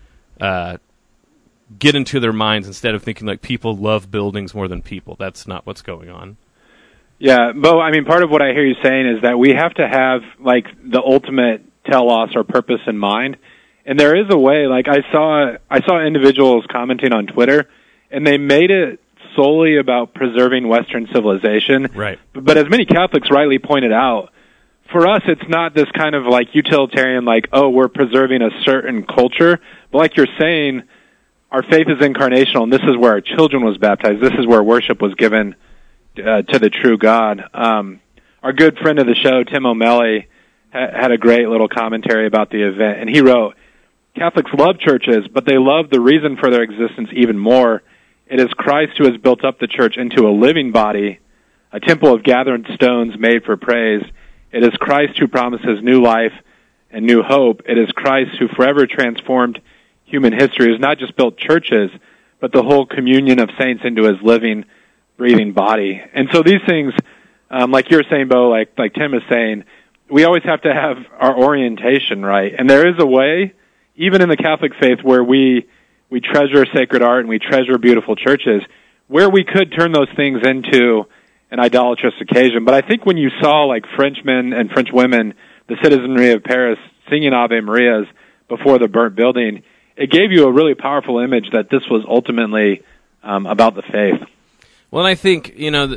get into their minds instead of thinking like people love buildings more than people. That's not what's going on. Yeah, Bo, I mean, part of what I hear you saying is that we have to have, like, the ultimate telos or purpose in mind. And there is a way, like, I saw individuals commenting on Twitter, and they made it solely about preserving Western civilization. Right. But as many Catholics rightly pointed out, for us, it's not this kind of, like, utilitarian, like, oh, we're preserving a certain culture. But like you're saying, our faith is incarnational, and this is where our children was baptized. This is where worship was given to the true God. Our good friend of the show, Tim O'Malley, had a great little commentary about the event, and he wrote, Catholics love churches, but they love the reason for their existence even more. It is Christ who has built up the church into a living body, a temple of gathered stones made for praise. It is Christ who promises new life and new hope. It is Christ who forever transformed human history. He has not just built churches, but the whole communion of saints into his living, breathing body. And so these things, like you're saying, Bo, like Tim is saying, we always have to have our orientation right. And there is a way, even in the Catholic faith, where we treasure sacred art and we treasure beautiful churches, where we could turn those things into an idolatrous occasion. But I think when you saw, like, Frenchmen and French women, the citizenry of Paris, singing Ave Marias before the burnt building, it gave you a really powerful image that this was ultimately about the faith. Well, and I think,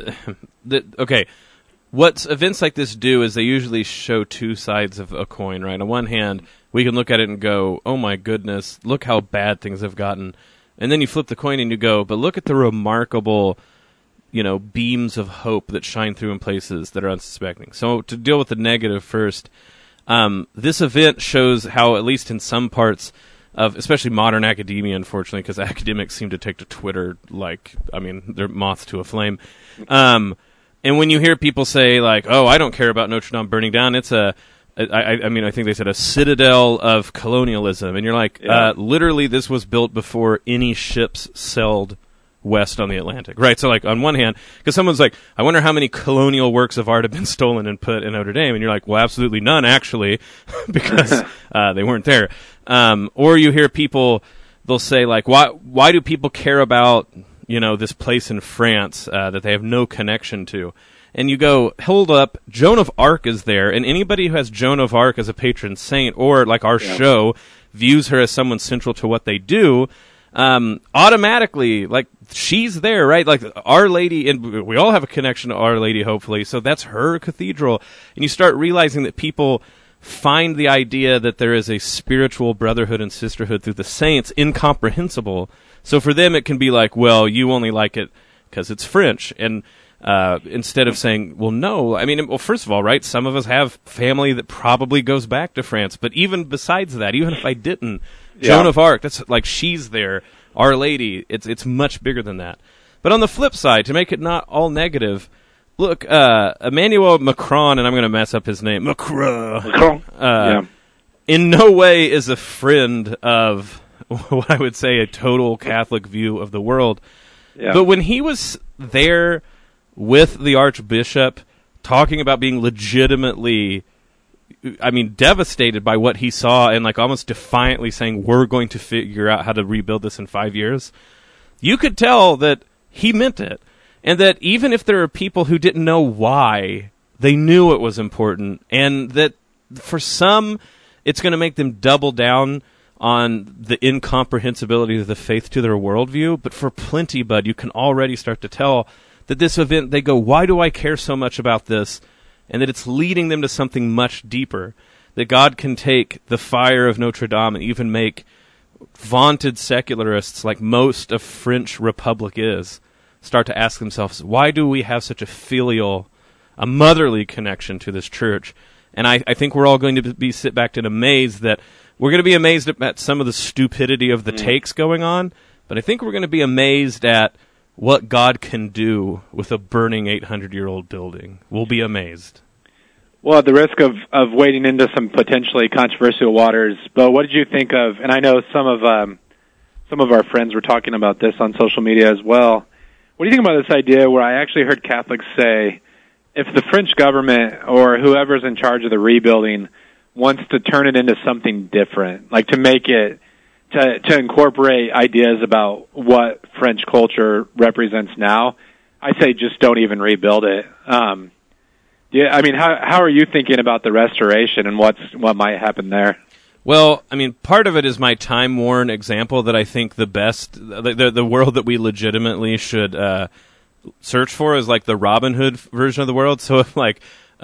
okay, what events like this do is they usually show two sides of a coin, right? On one hand, we can look at it and go, oh my goodness, look how bad things have gotten. And then you flip the coin and you go, but look at the remarkable, beams of hope that shine through in places that are unsuspecting. So to deal with the negative first, this event shows how, at least in some parts of, especially modern academia, unfortunately, because academics seem to take to Twitter they're moths to a flame. And when you hear people say, like, oh, I don't care about Notre Dame burning down, it's I think they said a citadel of colonialism. And you're like, literally, this was built before any ships sailed west on the Atlantic, right? So, like, on one hand, because someone's like, I wonder how many colonial works of art have been stolen and put in Notre Dame. And you're like, well, absolutely none, actually, because they weren't there. Or you hear people, they'll say, like, why do people care about, this place in France that they have no connection to? And you go, hold up, Joan of Arc is there, and anybody who has Joan of Arc as a patron saint, or like our show, views her as someone central to what they do, automatically, like, she's there, right? Like, Our Lady, and we all have a connection to Our Lady, hopefully, so that's her cathedral. And you start realizing that people find the idea that there is a spiritual brotherhood and sisterhood through the saints incomprehensible. So for them, it can be like, well, you only like it because it's French. And instead of saying, well, no, I mean, well, first of all, right, some of us have family that probably goes back to France. But even besides that, even if I didn't, Joan of Arc, that's like, she's there. Our Lady, it's much bigger than that. But on the flip side, to make it not all negative, look, Emmanuel Macron, and I'm going to mess up his name, Macron, in no way is a friend of what I would say a total Catholic view of the world. Yeah. But when he was there with the Archbishop talking about being legitimately, I mean, devastated by what he saw and like almost defiantly saying, we're going to figure out how to rebuild this in 5 years, you could tell that he meant it. And that even if there are people who didn't know why, they knew it was important. And that for some, it's going to make them double down on the incomprehensibility of the faith to their worldview. But for plenty, Bud, you can already start to tell that this event, they go, why do I care so much about this? And that it's leading them to something much deeper. That God can take the fire of Notre Dame and even make vaunted secularists, like most of French Republic is, start to ask themselves, why do we have such a filial, a motherly connection to this church? And I think we're all going to sit back and amazed that we're going to be amazed at some of the stupidity of the takes going on, but I think we're going to be amazed at what God can do with a burning 800-year-old building. We'll be amazed. Well, at the risk of wading into some potentially controversial waters, but what did you think of, and I know some of our friends were talking about this on social media as well, what do you think about this idea where I actually heard Catholics say, if the French government or whoever's in charge of the rebuilding wants to turn it into something different, like to make it, to incorporate ideas about what French culture represents now, I say just don't even rebuild it. I mean, how are you thinking about the restoration and what might happen there? Well, I mean, part of it is my time-worn example that I think the best, the world that we legitimately should search for is like the Robin Hood version of the world. So if like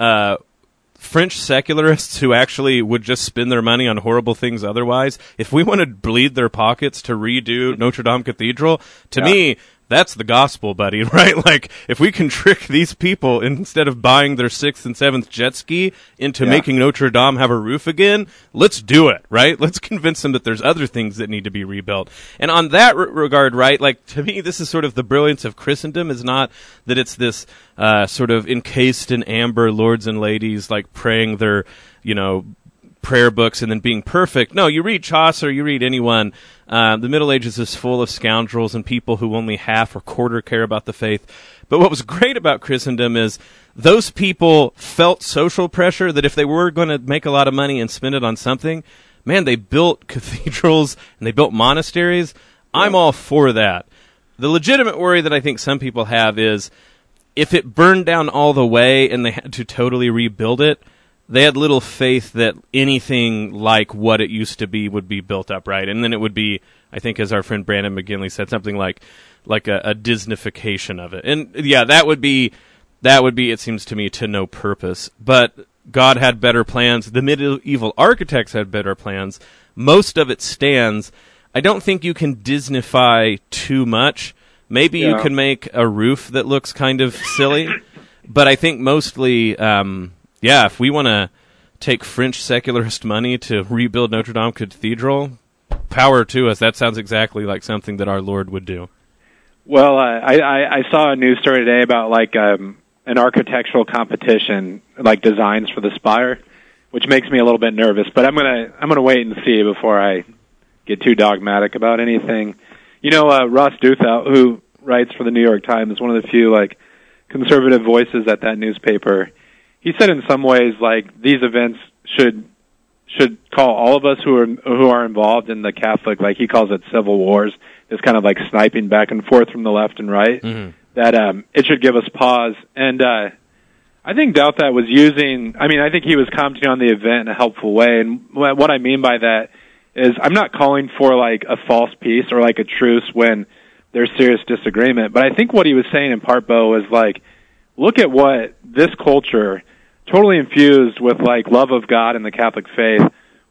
French secularists who actually would just spend their money on horrible things otherwise, if we want to bleed their pockets to redo Notre Dame Cathedral, to me, that's the gospel, buddy, right? Like, if we can trick these people instead of buying their 6th and 7th jet ski into making Notre Dame have a roof again, let's do it, right? Let's convince them that there's other things that need to be rebuilt. And on that regard, right, like, to me, this is sort of the brilliance of Christendom, is not that it's this sort of encased in amber lords and ladies, like, praying their, prayer books and then being perfect. No, you read Chaucer, you read anyone. The Middle Ages is full of scoundrels and people who only half or quarter care about the faith. But what was great about Christendom is those people felt social pressure that if they were going to make a lot of money and spend it on something, man, they built cathedrals and they built monasteries. I'm all for that. The legitimate worry that I think some people have is if it burned down all the way and they had to totally rebuild it, they had little faith that anything like what it used to be would be built up right. And then it would be, I think as our friend Brandon McGinley said, something like a Disneyfication of it. And yeah, that would be, it seems to me, to no purpose. But God had better plans. The medieval architects had better plans. Most of it stands. I don't think you can Disneyfy too much. Maybe you can make a roof that looks kind of silly. But I think mostly, if we want to take French secularist money to rebuild Notre Dame Cathedral, power to us. That sounds exactly like something that our Lord would do. Well, I saw a news story today about like an architectural competition, like designs for the spire, which makes me a little bit nervous. But I'm gonna wait and see before I get too dogmatic about anything. Ross Douthat, who writes for the New York Times, is one of the few like conservative voices at that newspaper. He said in some ways, like, these events should call all of us who are involved in the Catholic, like he calls it civil wars, this kind of like sniping back and forth from the left and right, that it should give us pause. And I think Douthat was I think he was commenting on the event in a helpful way. And what I mean by that is I'm not calling for like a false peace or like a truce when there's serious disagreement, but I think what he was saying in part, Bo, was like, look at what this culture, totally infused with like love of God and the Catholic faith,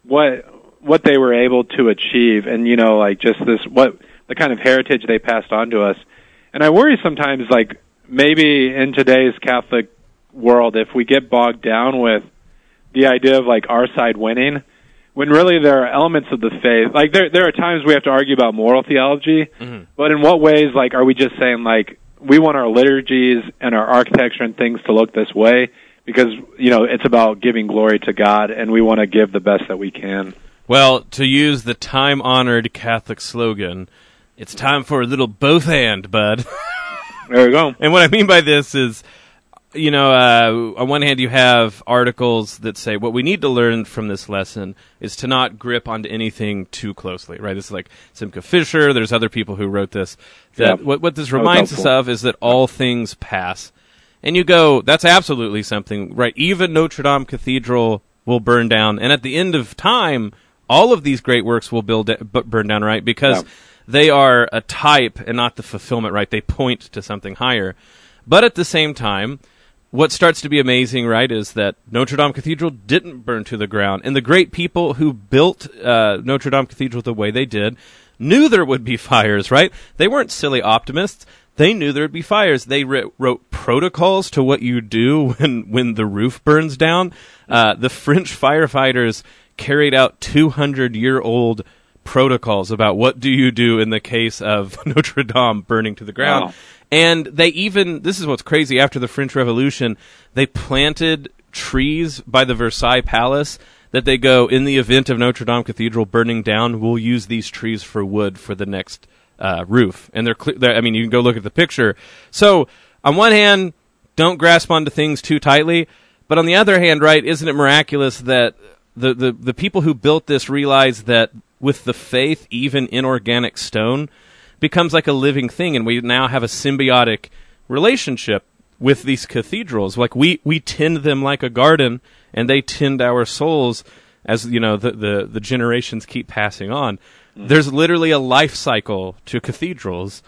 what they were able to achieve, and you know, like just this, what the kind of heritage they passed on to us. And I worry sometimes, like maybe in today's Catholic world, if we get bogged down with the idea of like our side winning, when really there are elements of the faith, like there are times we have to argue about moral theology, but in what ways, like, are we just saying, like, we want our liturgies and our architecture and things to look this way because, you know, it's about giving glory to God, and we want to give the best that we can. Well, to use the time-honored Catholic slogan, it's time for a little both hand, bud. There we go. And what I mean by this is, you know, on one hand you have articles that say what we need to learn from this lesson is to not grip onto anything too closely, right? This is like Simcha Fisher, there's other people who wrote this, that what this reminds us of is that all things pass. And you go, that's absolutely something, right? Even Notre Dame Cathedral will burn down, and at the end of time, all of these great works will burn down, right? Because they are a type and not the fulfillment, right? They point to something higher. But at the same time, what starts to be amazing, right, is that Notre Dame Cathedral didn't burn to the ground. And the great people who built Notre Dame Cathedral the way they did knew there would be fires, right? They weren't silly optimists. They knew there would be fires. They wrote protocols to what you do when the roof burns down. The French firefighters carried out 200-year-old protocols about what do you do in the case of Notre Dame burning to the ground. Wow. And they even, this is what's crazy, after the French Revolution, they planted trees by the Versailles Palace that they go, in the event of Notre Dame Cathedral burning down, we'll use these trees for wood for the next roof. And they're I mean, you can go look at the picture. So, on one hand, don't grasp onto things too tightly, but on the other hand, right, isn't it miraculous that the people who built this realized that with the faith, even inorganic stone becomes like a living thing, and we now have a symbiotic relationship with these cathedrals. Like we tend them like a garden, and they tend our souls as, you know, the generations keep passing on. There's literally a life cycle to cathedrals,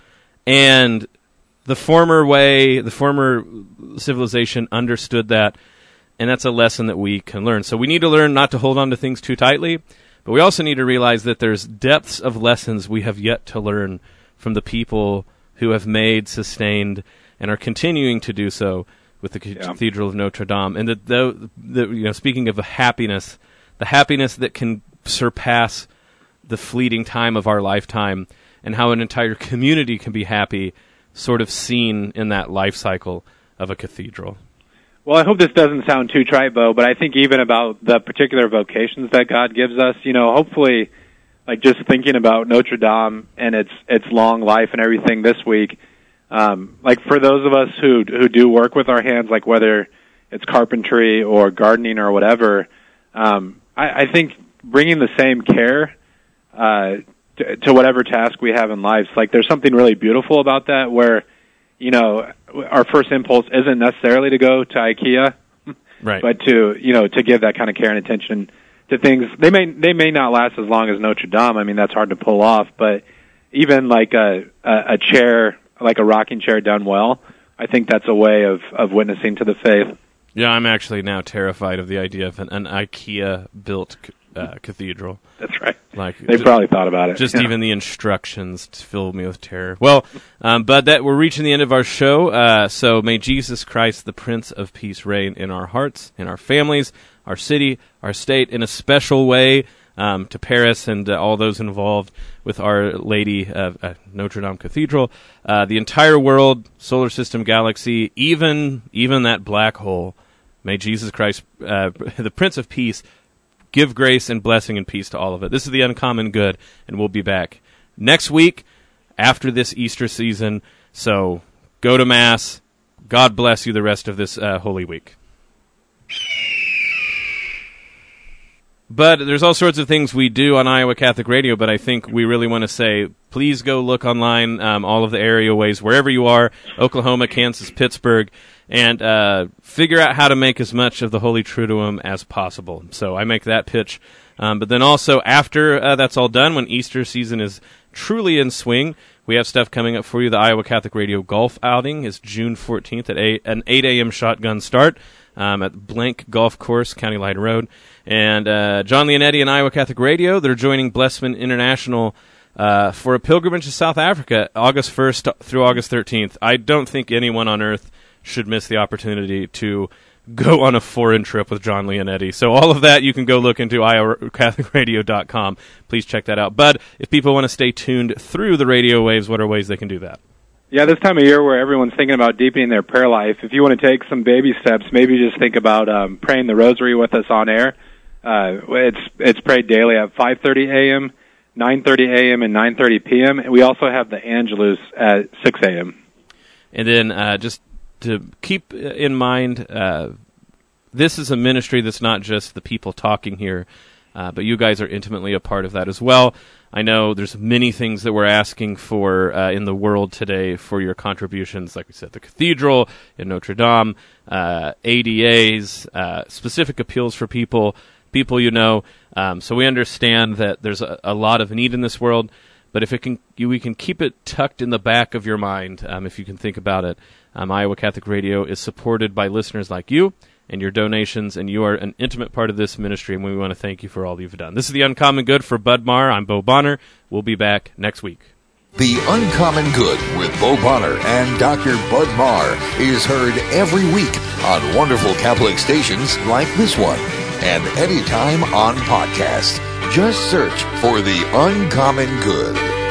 and the former civilization understood that, and that's a lesson that we can learn. So we need to learn not to hold on to things too tightly, but we also need to realize that there's depths of lessons we have yet to learn from the people who have made, sustained, and are continuing to do so with the Cathedral of Notre Dame. And that, you know, speaking of the happiness that can surpass the fleeting time of our lifetime, and how an entire community can be happy, sort of seen in that life cycle of a cathedral. Well, I hope this doesn't sound too trite, Bo, but I think even about the particular vocations that God gives us, you know, hopefully, like just thinking about Notre Dame and its long life and everything this week, like for those of us who do work with our hands, like whether it's carpentry or gardening or whatever, I think bringing the same care to whatever task we have in life, like there's something really beautiful about that, where, you know, our first impulse isn't necessarily to go to IKEA, right, but to give that kind of care and attention to things. They may not last as long as Notre Dame. I mean, that's hard to pull off, but even like a chair, like a rocking chair done well, I think that's a way of witnessing to the faith. Yeah, I'm actually now terrified of the idea of an IKEA-built cathedral. That's right. Like they probably thought about it. Just even the instructions fill me with terror. Well, but we're reaching the end of our show. So may Jesus Christ, the Prince of Peace, reign in our hearts, in our families, our city, our state, in a special way to Paris and all those involved with Our Lady of Notre Dame Cathedral, the entire world, solar system, galaxy, even that black hole. May Jesus Christ, the Prince of Peace, give grace and blessing and peace to all of it. This is the Uncommon Good, and we'll be back next week after this Easter season. So go to Mass. God bless you the rest of this Holy Week. But there's all sorts of things we do on Iowa Catholic Radio, but I think we really want to say, please go look online, all of the area ways, wherever you are, Oklahoma, Kansas, Pittsburgh, and figure out how to make as much of the Holy Triduum as possible. So I make that pitch But then also after that's all done, when Easter season is truly in swing, we have stuff coming up for you. The Iowa Catholic Radio Golf Outing is June 14th at an 8 a.m. shotgun start at Blank Golf Course, County Line Road. And John Leonetti and Iowa Catholic Radio, they're joining Blessman International for a pilgrimage to South Africa, August 1st through August 13th. I don't think anyone on earth should miss the opportunity to go on a foreign trip with John Leonetti. So all of that you can go look into iowacatholicradio.com. Please check that out. Bud, if people want to stay tuned through the radio waves, what are ways they can do that? Yeah, this time of year where everyone's thinking about deepening their prayer life, if you want to take some baby steps, maybe just think about praying the rosary with us on air. It's prayed daily at 5:30 a.m., 9:30 a.m., and 9:30 p.m. And we also have the Angelus at 6 a.m. And then just to keep in mind, this is a ministry that's not just the people talking here, but you guys are intimately a part of that as well. I know there's many things that we're asking for in the world today for your contributions, like we said, the cathedral in Notre Dame, ADAs, specific appeals for people you know. So we understand that there's a lot of need in this world, but if we can keep it tucked in the back of your mind, if you can think about it. Iowa Catholic Radio is supported by listeners like you and your donations, and you are an intimate part of this ministry, and we want to thank you for all you've done. This is The Uncommon Good for Bud Marr. I'm Bo Bonner. We'll be back next week. The Uncommon Good with Bo Bonner and Dr. Bud Marr is heard every week on wonderful Catholic stations like this one, and anytime on podcast. Just search for The Uncommon Good.